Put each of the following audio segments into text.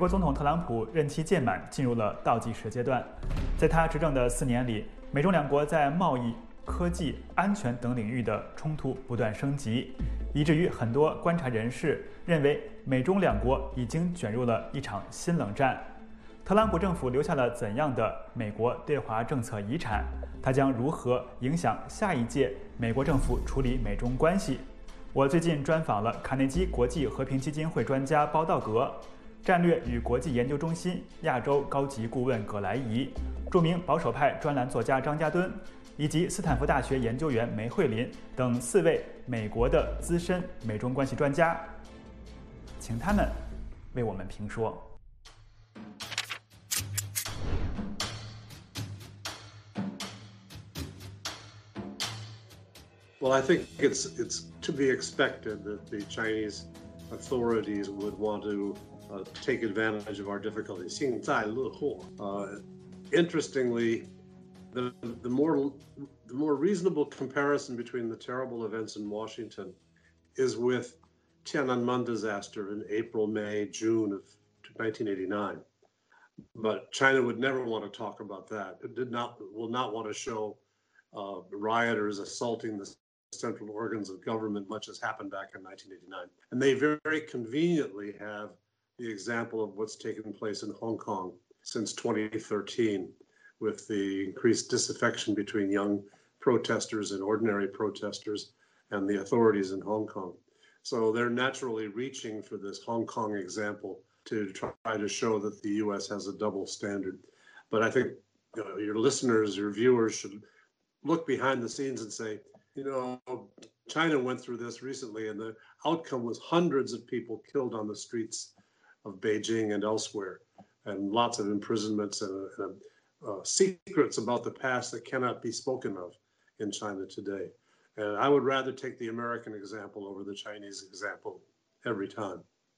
国总统特朗普任期届满，进入了倒计时阶段。在他执政的4年里，美中两国在贸易、科技、安全等领域的冲突不断升级，以至于很多观察人士认为美中两国已经卷入了一场新冷战。特朗普政府留下了怎样的美国对华政策遗产？它将如何影响下一届美国政府处理美中关系？我最近专访了卡内基国际和平基金会专家包道格、战略与国际研究中心亚洲高级顾问葛莱仪、著名保守派专栏作家张家敦，以及斯坦福大学研究员梅惠琳等4位美国的资深美中关系专家，请他们为我们评说。 Well, I think it's to be expected that the Chinese authorities would want to take advantage of our difficulties. 幸灾乐祸. Interestingly, the more reasonable comparison between the terrible events in Washington is with Tiananmen disaster in April, May, June of 1989. But China would never want to talk about that. It will not want to show rioters assaulting the central organs of government, much as happened back in 1989. And they very conveniently have the example of what's taken place in Hong Kong since 2013, with the increased disaffection between young protesters and ordinary protesters and the authorities in Hong Kong. So they're naturally reaching for this Hong Kong example to try to show that the US has a double standard. But I think your listeners, your viewers should look behind the scenes and say, China went through this recently, and the outcome was hundreds of people killed on the streets of Beijing and elsewhere, and lots of imprisonments and secrets about the past that cannot be spoken of in China today. And I would rather take the American example over the Chinese example every time.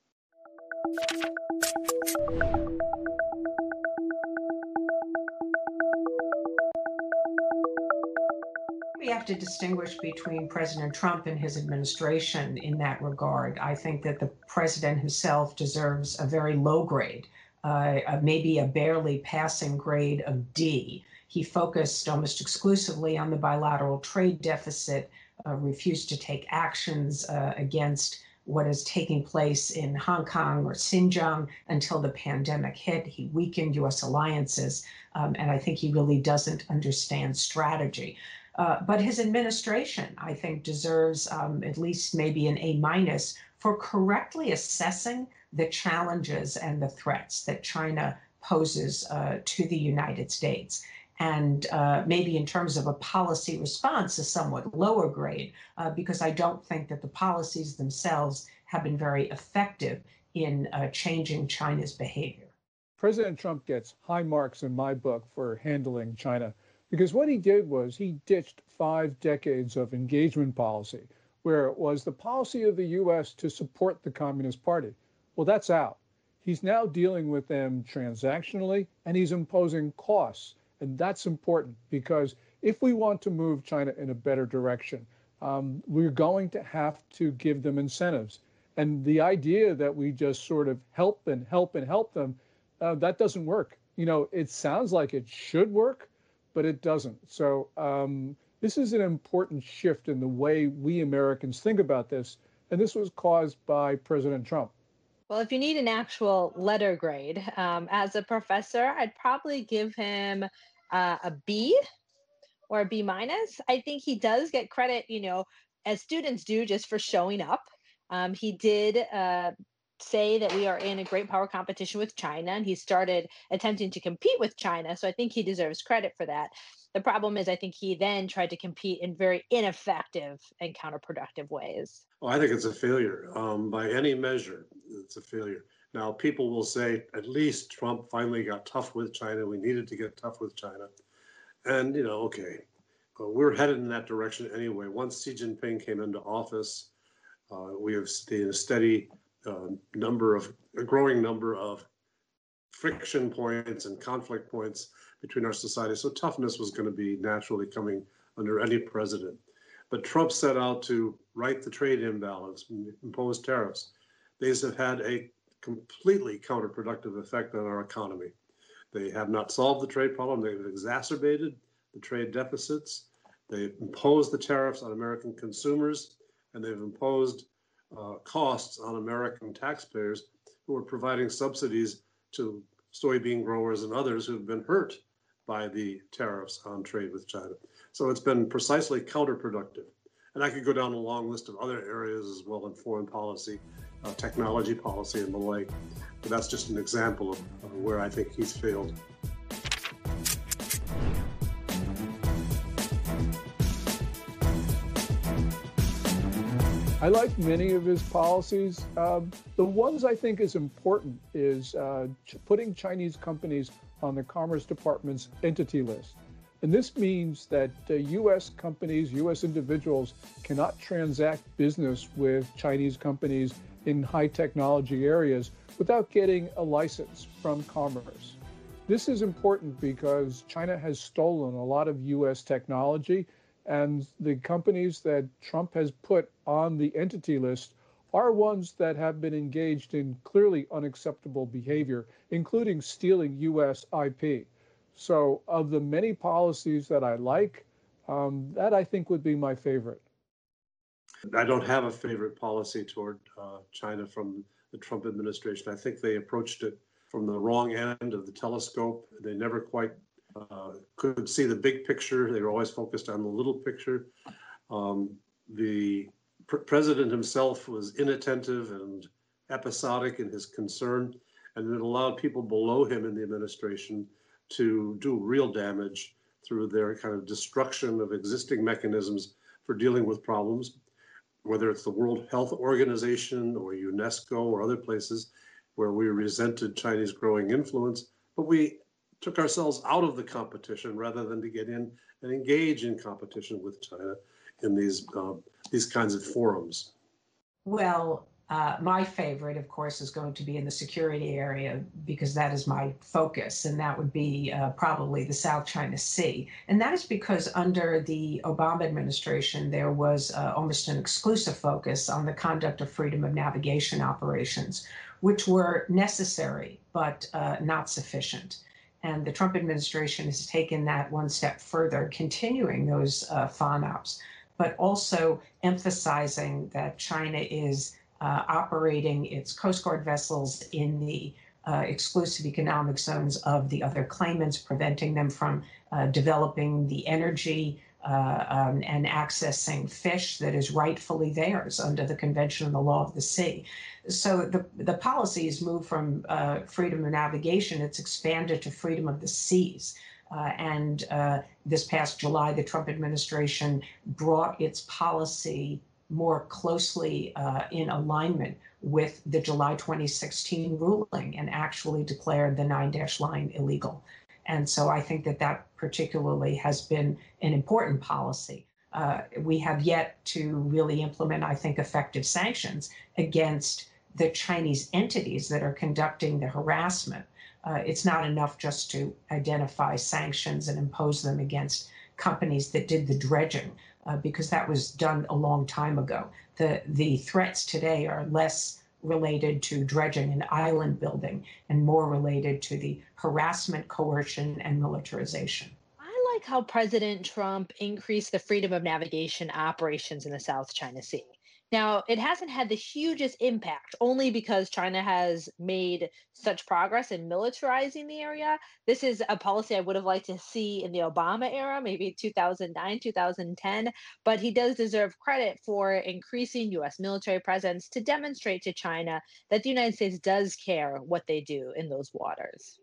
We have to distinguish between President Trump and his administration in that regard. I think that the president himself deserves a very low grade, maybe a barely passing grade of D. He focused almost exclusively on the bilateral trade deficit, refused to take actions against what is taking place in Hong Kong or Xinjiang until the pandemic hit. He weakened U.S. alliances, and I think he really doesn't understand strategy. But his administration, I think, deserves at least maybe an A- for correctly assessing the challenges and the threats that China poses to the United States. And maybe in terms of a policy response, a somewhat lower grade, because I don't think that the policies themselves have been very effective in changing China's behavior. President Trump gets high marks in my book for handling China, because what he did was he ditched 5 decades of engagement policy, where it was the policy of the U.S. to support the Communist Party. Well, that's out. He's now dealing with them transactionally, and he's imposing costs. And that's important, because if we want to move China in a better direction, we're going to have to give them incentives. And the idea that we just sort of help them, that doesn't work. It sounds like it should work, but it doesn't. So this is an important shift in the way we Americans think about this. And this was caused by President Trump. Well, if you need an actual letter grade, as a professor, I'd probably give him a B or a B-. I think he does get credit, as students do, just for showing up. He did say that we are in a great power competition with China, and he started attempting to compete with China. So I think he deserves credit for that. The problem is I think he then tried to compete in very ineffective and counterproductive ways. Well, I think it's a failure. By any measure, it's a failure. Now, people will say, at least Trump finally got tough with China. We needed to get tough with China. And, okay, we're headed in that direction anyway. Once Xi Jinping came into office, we have seen a steady a growing number of friction points and conflict points between our societies. So toughness was going to be naturally coming under any president. But Trump set out to right the trade imbalance, impose tariffs. They have had a completely counterproductive effect on our economy. They have not solved the trade problem. They've exacerbated the trade deficits. They've imposed the tariffs on American consumers, and they've imposed costs on American taxpayers who are providing subsidies to soybean growers and others who've been hurt by the tariffs on trade with China. So it's been precisely counterproductive. And I could go down a long list of other areas as well in foreign policy, technology policy and the like. But that's just an example of where I think he's failed. I like many of his policies. The ones I think is important is putting Chinese companies on the Commerce Department's entity list. And this means that U.S. companies, U.S. individuals cannot transact business with Chinese companies in high technology areas without getting a license from Commerce. This is important because China has stolen a lot of U.S. technology, and the companies that Trump has put on the entity list are ones that have been engaged in clearly unacceptable behavior, including stealing U.S. IP. So of the many policies that I like, that I think would be my favorite. I don't have a favorite policy toward China from the Trump administration. I think they approached it from the wrong end of the telescope. They never quite could see the big picture. They were always focused on the little picture. The president himself was inattentive and episodic in his concern, and it allowed people below him in the administration to do real damage through their kind of destruction of existing mechanisms for dealing with problems, whether it's the World Health Organization or UNESCO or other places where we resented Chinese growing influence, but we took ourselves out of the competition rather than to get in and engage in competition with China in these kinds of forums. Well, my favorite, of course, is going to be in the security area because that is my focus, and that would be probably the South China Sea. And that is because under the Obama administration, there was almost an exclusive focus on the conduct of freedom of navigation operations, which were necessary but not sufficient. And the Trump administration has taken that one step further, continuing those FONOPs, but also emphasizing that China is operating its Coast Guard vessels in the exclusive economic zones of the other claimants, preventing them from developing the energy and accessing fish that is rightfully theirs under the Convention on the Law of the Sea. So the policy has moved from freedom of navigation, it's expanded to freedom of the seas. And this past July, the Trump administration brought its policy more closely in alignment with the July 2016 ruling and actually declared the 9-dash line illegal. And so I think that that particularly has been an important policy. We have yet to really implement, I think, effective sanctions against the Chinese entities that are conducting the harassment. It's not enough just to identify sanctions and impose them against companies that did the dredging, because that was done a long time ago. The threats today are less related to dredging and island building and more related to the harassment, coercion, and militarization. I like how President Trump increased the freedom of navigation operations in the South China Sea. Now, it hasn't had the hugest impact only because China has made such progress in militarizing the area. This is a policy I would have liked to see in the Obama era, maybe 2009, 2010, but he does deserve credit for increasing U.S. military presence to demonstrate to China that the United States does care what they do in those waters.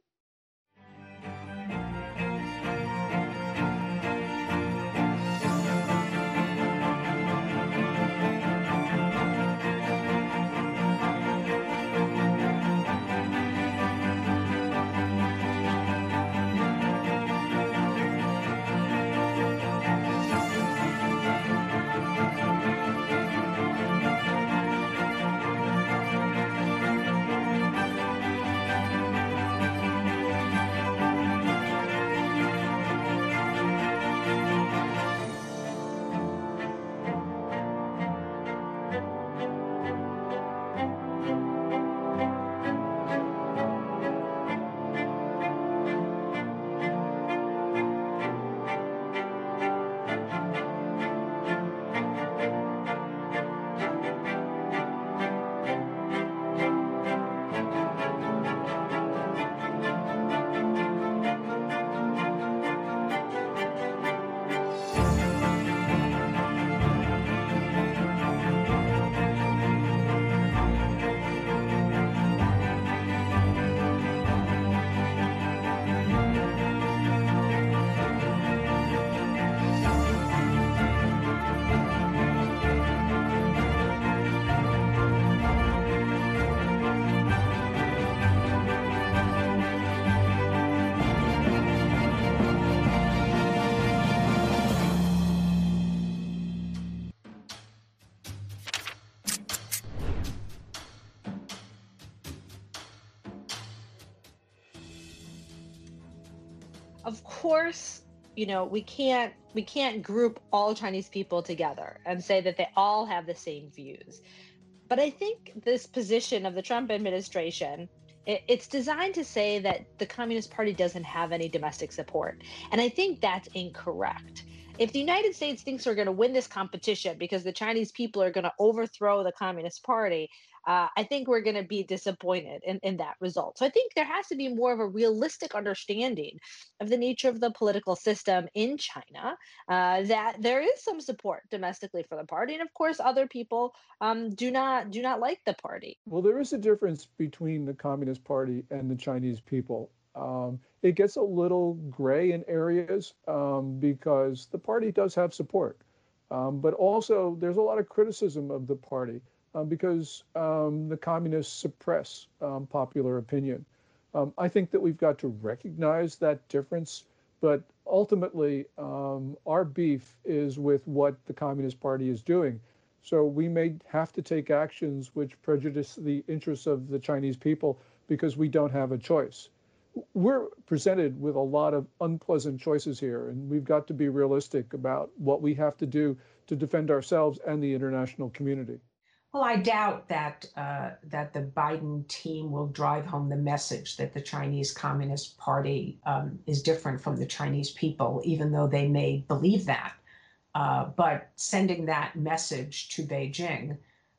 Of course, we can't group all Chinese people together and say that they all have the same views. But I think this position of the Trump administration, it's designed to say that the Communist Party doesn't have any domestic support. And I think that's incorrect. If the United States thinks we're going to win this competition because the Chinese people are going to overthrow the Communist Party, I think we're going to be disappointed in that result. So I think there has to be more of a realistic understanding of the nature of the political system in China, that there is some support domestically for the party. And of course, other people do not like the party. Well, there is a difference between the Communist Party and the Chinese people. It gets a little gray in areas because the party does have support. But also, there's a lot of criticism of the party because the communists suppress popular opinion. I think that we've got to recognize that difference, but ultimately, our beef is with what the Communist Party is doing. So we may have to take actions which prejudice the interests of the Chinese people because we don't have a choice. We're presented with a lot of unpleasant choices here, and we've got to be realistic about what we have to do to defend ourselves and the international community. Well, I doubt that that the Biden team will drive home the message that the Chinese Communist Party is different from the Chinese people, even though they may believe that. But sending that message to Beijing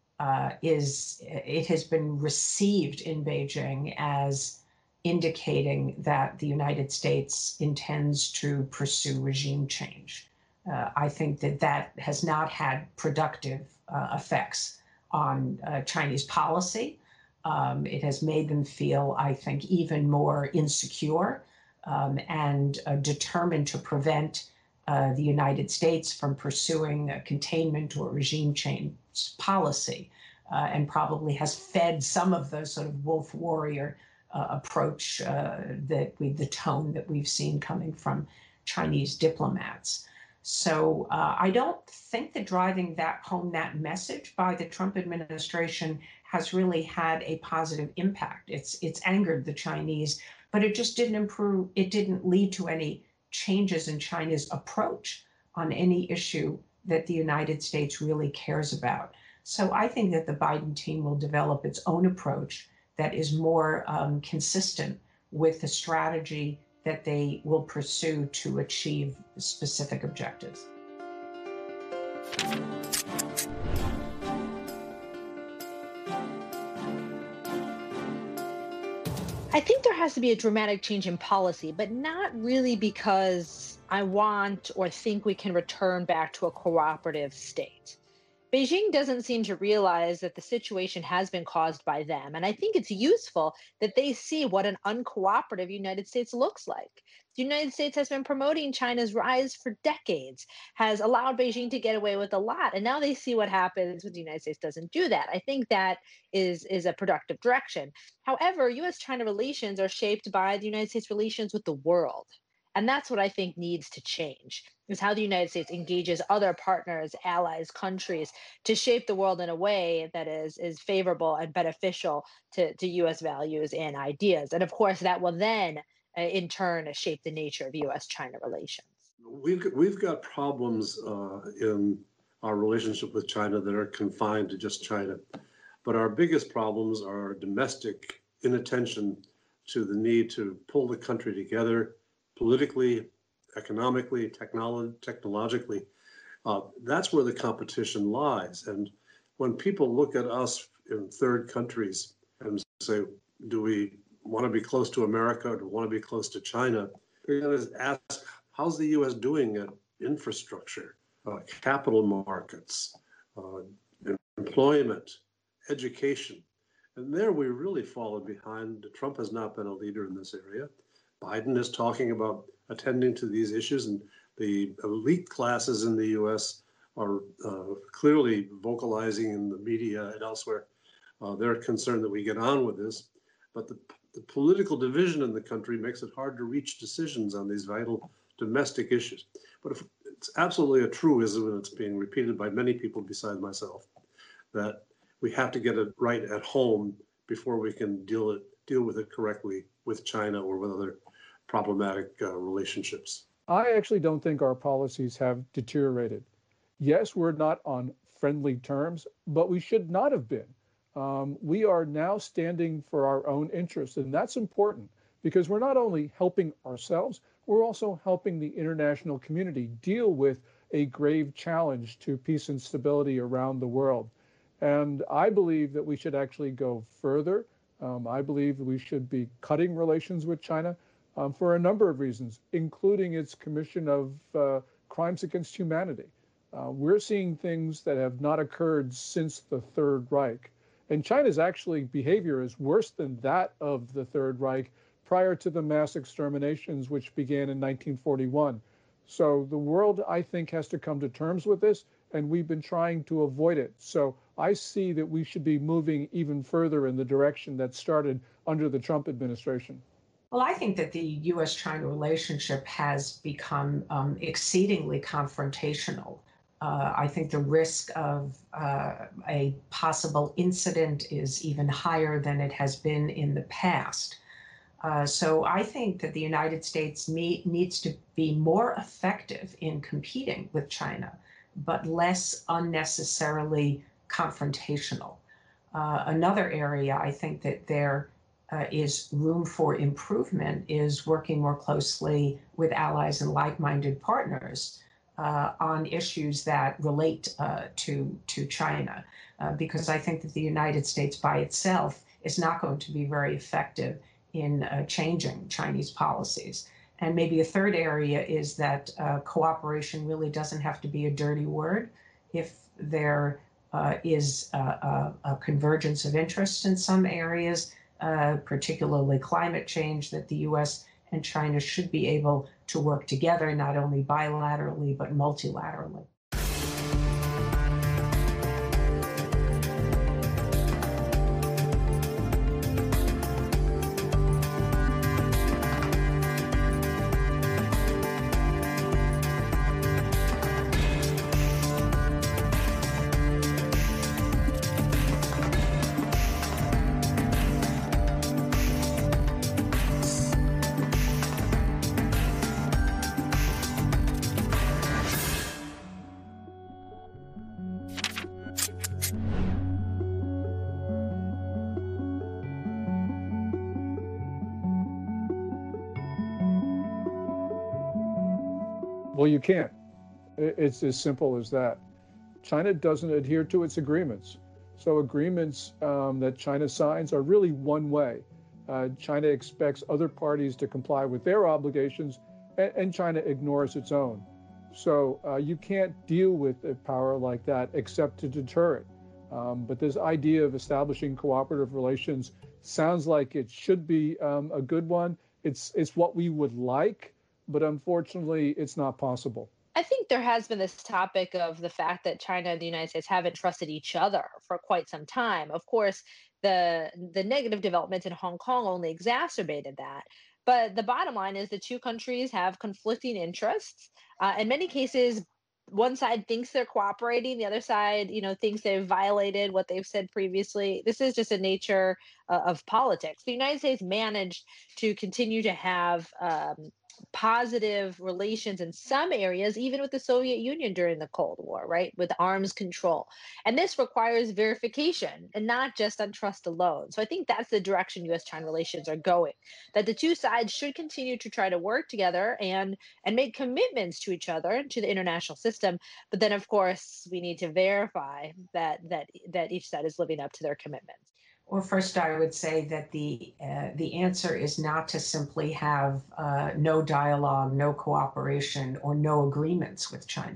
it has been received in Beijing as indicating that the United States intends to pursue regime change. I think that that has not had productive effects on Chinese policy. It has made them feel, I think, even more insecure and determined to prevent the United States from pursuing a containment or regime change policy, and probably has fed some of the sort of wolf warrior approach the tone that we've seen coming from Chinese diplomats. So I don't think that driving that message by the Trump administration has really had a positive impact. It's angered the Chinese, but it just didn't improve. It didn't lead to any changes in China's approach on any issue that the United States really cares about. So I think that the Biden team will develop its own approach that is more consistent with the strategy that they will pursue to achieve specific objectives. I think there has to be a dramatic change in policy, but not really because I want or think we can return back to a cooperative state. Beijing doesn't seem to realize that the situation has been caused by them. And I think it's useful that they see what an uncooperative United States looks like. The United States has been promoting China's rise for decades, has allowed Beijing to get away with a lot. And now they see what happens when the United States doesn't do that. I think that is a productive direction. However, US China relations are shaped by the United States relations with the world. And that's what I think needs to change, is how the United States engages other partners, allies, countries to shape the world in a way that is favorable and beneficial to US values and ideas. And of course, that will then, in turn, shape the nature of US China relations. We've got problems in our relationship with China that are confined to just China. But our biggest problems are domestic inattention to the need to pull the country together politically, economically, technologically. That's where the competition lies. And when people look at us in third countries and say, do we want to be close to America or do we want to be close to China? They're going to ask, how's the U.S. doing at infrastructure, capital markets, employment, education? And there we really fallen behind. Trump has not been a leader in this area. Biden is talking about attending to these issues, and the elite classes in the U.S. are clearly vocalizing in the media and elsewhere. They're concerned that we get on with this, but the political division in the country makes it hard to reach decisions on these vital domestic issues. But if it's absolutely a truism, and it's being repeated by many people besides myself, that we have to get it right at home before we can deal with it correctly with China or with other problematic relationships. I actually don't think our policies have deteriorated. Yes, we're not on friendly terms, but we should not have been. We are now standing for our own interests, and that's important because we're not only helping ourselves, we're also helping the international community deal with a grave challenge to peace and stability around the world. And I believe that we should actually go further. I believe we should be cutting relations with China for a number of reasons, including its commission of crimes against humanity. We're seeing things that have not occurred since the Third Reich. And China's actually behavior is worse than that of the Third Reich prior to the mass exterminations, which began in 1941. So the world, I think, has to come to terms with this, and we've been trying to avoid it. So I see that we should be moving even further in the direction that started under the Trump administration. Well, I think that the U.S.-China relationship has become exceedingly confrontational. I think the risk of a possible incident is even higher than it has been in the past. So I think that the United States needs to be more effective in competing with China, but less unnecessarily confrontational. Another area I think that there is room for improvement is working more closely with allies and like-minded partners on issues that relate to China, because I think that the United States by itself is not going to be very effective in changing Chinese policies. And maybe a third area is that cooperation really doesn't have to be a dirty word. If there is a convergence of interest in some areas, particularly climate change, that the U.S. and China should be able to work together, not only bilaterally, but multilaterally. Well, you can't. It's as simple as that. China doesn't adhere to its agreements. So agreements that China signs are really one way. China expects other parties to comply with their obligations, and China ignores its own. So you can't deal with a power like that except to deter it. But this idea of establishing cooperative relations sounds like it should be a good one. It's what we would like, but unfortunately, it's not possible. I think there has been this topic of the fact that China and the United States haven't trusted each other for quite some time. Of course, the negative developments in Hong Kong only exacerbated that. But the bottom line is the two countries have conflicting interests. In many cases, one side thinks they're cooperating, the other side, thinks they've violated what they've said previously. This is just a nature of politics. The United States managed to continue to have positive relations in some areas, even with the Soviet Union during the Cold War, right? With arms control. And this requires verification and not just on trust alone. So I think that's the direction US-China relations are going, that the two sides should continue to try to work together and make commitments to each other, to the international system. But then, of course, we need to verify that each side is living up to their commitments. Well, first, I would say that the answer is not to simply have no dialogue, no cooperation, or no agreements with China,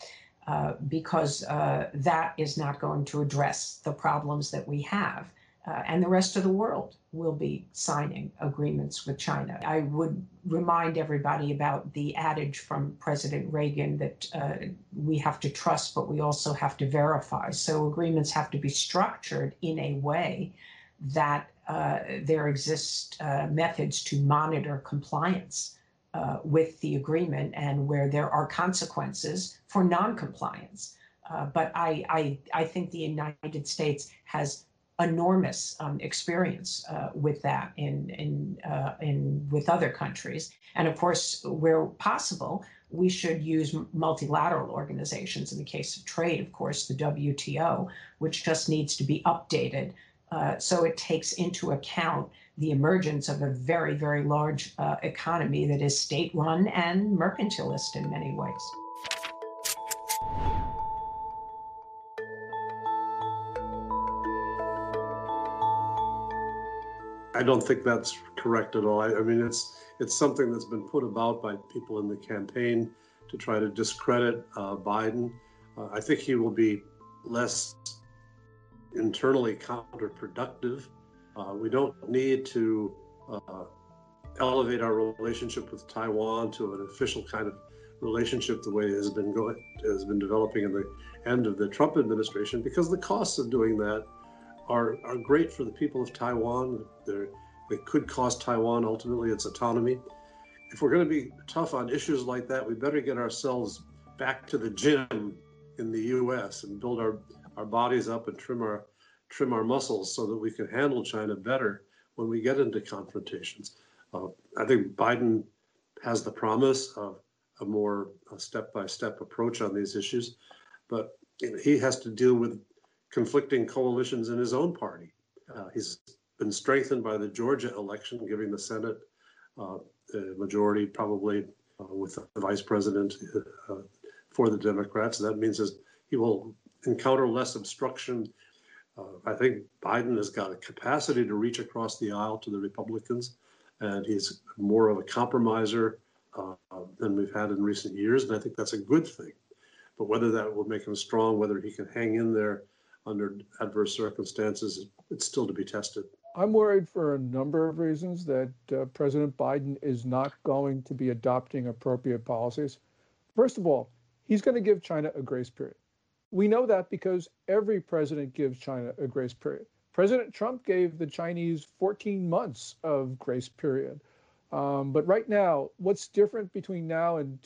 because that is not going to address the problems that we have. And the rest of the world will be signing agreements with China. I would remind everybody about the adage from President Reagan that we have to trust, but we also have to verify. So agreements have to be structured in a way that there exist methods to monitor compliance with the agreement, and where there are consequences for noncompliance. But I think the United States has enormous experience with that with other countries. And of course, where possible, we should use multilateral organizations. In the case of trade, of course, the WTO, which just needs to be updated so it takes into account the emergence of a very, very large economy that is state-run and mercantilist in many ways. I don't think that's correct at all. I mean, it's something that's been put about by people in the campaign to try to discredit Biden. I think he will be less internally counterproductive. We don't need to elevate our relationship with Taiwan to an official kind of relationship the way it has been developing in the end of the Trump administration, because the costs of doing that are great for the people of Taiwan. They could cost Taiwan ultimately its autonomy. If we're going to be tough on issues like that, we better get ourselves back to the gym in the U.S. and build our bodies up and trim our muscles so that we can handle China better when we get into confrontations. I think Biden has the promise of a more step-by-step approach on these issues, but he has to deal with conflicting coalitions in his own party. He's been strengthened by the Georgia election, giving the Senate a majority, probably with the vice president for the Democrats. That means he will encounter less obstruction. I think Biden has got a capacity to reach across the aisle to the Republicans, and he's more of a compromiser than we've had in recent years, and I think that's a good thing. But whether that will make him strong, whether he can hang in there under adverse circumstances, it's still to be tested. I'm worried for a number of reasons that President Biden is not going to be adopting appropriate policies. First of all, he's going to give China a grace period. We know that because every president gives China a grace period. President Trump gave the Chinese 14 months of grace period. But right now, what's different between now and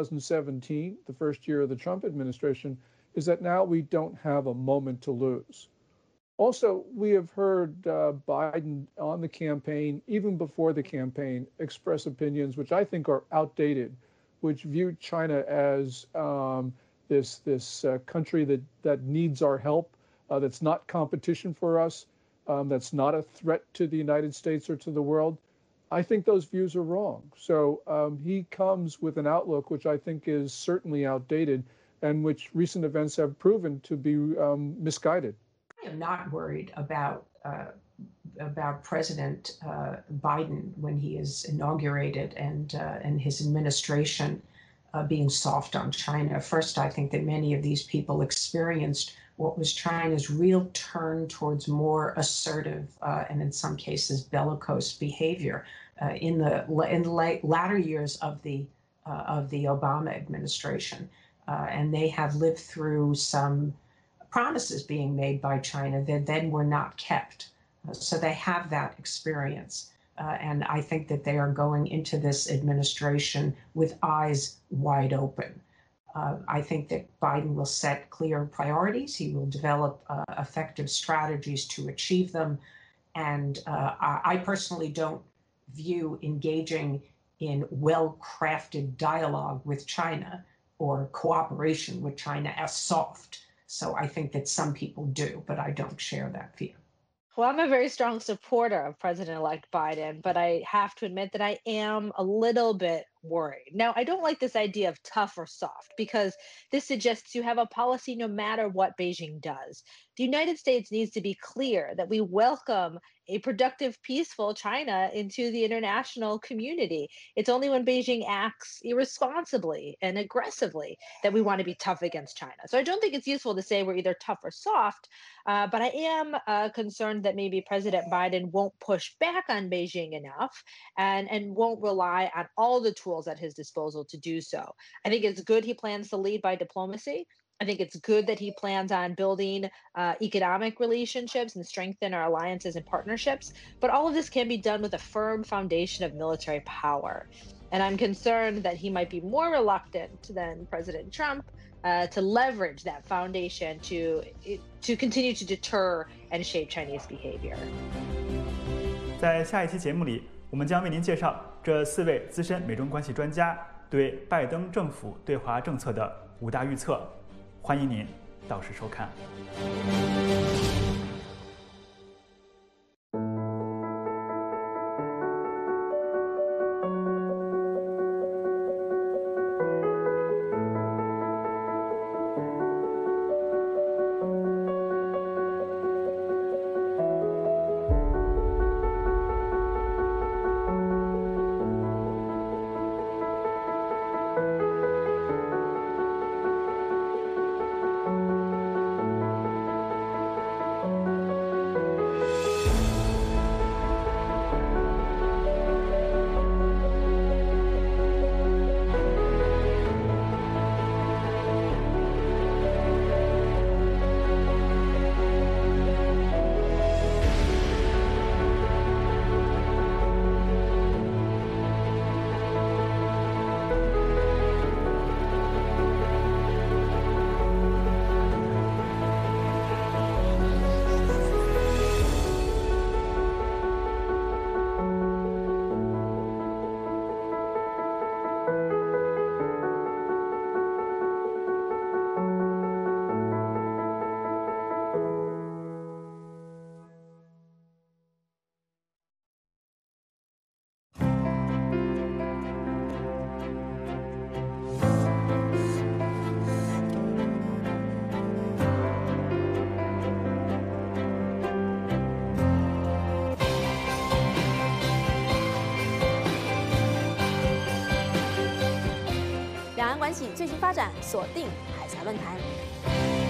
2017, the first year of the Trump administration, is that now we don't have a moment to lose. Also, we have heard Biden on the campaign, even before the campaign, express opinions which I think are outdated, which view China as this country that needs our help, that's not competition for us, that's not a threat to the United States or to the world. I think those views are wrong. So he comes with an outlook which I think is certainly outdated and which recent events have proven to be misguided. I am not worried about President Biden when he is inaugurated and his administration being soft on China. First, I think that many of these people experienced what was China's real turn towards more assertive and in some cases bellicose behavior in the latter years of the Obama administration, and they have lived through some promises being made by China that then were not kept. So they have that experience. And I think that they are going into this administration with eyes wide open. I think that Biden will set clear priorities. He will develop effective strategies to achieve them. And I personally don't view engaging in well-crafted dialogue with China or cooperation with China as soft. So I think that some people do, but I don't share that view. Well, I'm a very strong supporter of President-elect Biden, but I have to admit that I am a little bit worried. Now, I don't like this idea of tough or soft because this suggests you have a policy no matter what Beijing does. The United States needs to be clear that we welcome a productive, peaceful China into the international community. It's only when Beijing acts irresponsibly and aggressively that we want to be tough against China. So I don't think it's useful to say we're either tough or soft, but I am concerned that maybe President Biden won't push back on Beijing enough and won't rely on all the tools at his disposal to do so. I think it's good he plans to lead by diplomacy. I think it's good that he plans on building economic relationships and strengthen our alliances and partnerships. But all of this can be done with a firm foundation of military power. And I'm concerned that he might be more reluctant than President Trump to leverage that foundation to continue to deter and shape Chinese behavior. 在下一期节目里，我们将为您介绍这4位资深美中关系专家对拜登政府对华政策的5大预测。欢迎您到时收看。 两岸关系最新发展，锁定海峡论坛。